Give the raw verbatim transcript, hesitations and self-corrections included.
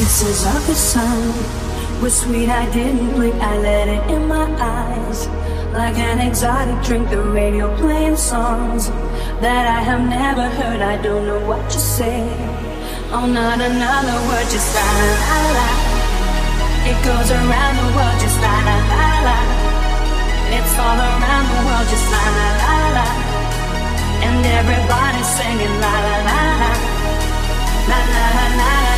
Kisses of the sun were sweet, I didn't blink, I let it in my eyes. Like an exotic drink, the radio playing songs that I have never heard, I don't know what to say. Oh, not another word, just la la la la. It goes around the world, just la la la la. It's all around the world, just la la la la. And everybody's singing la la la la. La la la la.